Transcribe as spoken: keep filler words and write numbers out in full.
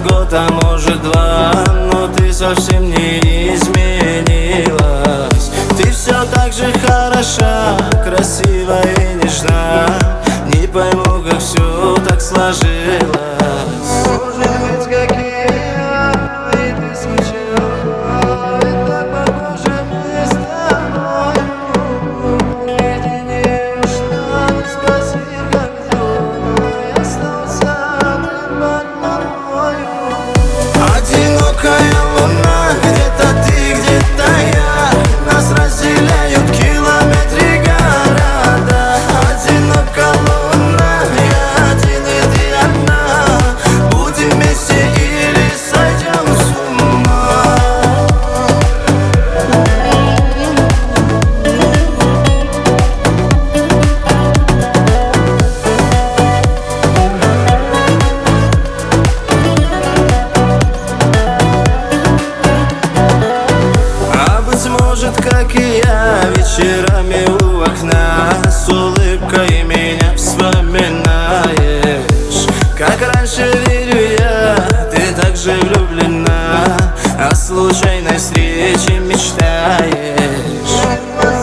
год, а может два, но ты совсем не изменилась. Ты все так же хороша, красива и нежна. Не пойму, как все так сложилось. Может быть, какие и ты скучала, и так похоже мы с тобой. Наедине ушла, спроси, как дела, и остался один под тобою. Одинокая луна, где-то ты, где-то я, нас разделяют километры города. Одинока луна, я один и ты одна. Будем вместе или сойдем с ума. А быть может, как и я, вечерами у окна с улыбкой меня вспоминаешь. Как раньше верю я, ты так же влюблена, о случайной встрече мечтаешь.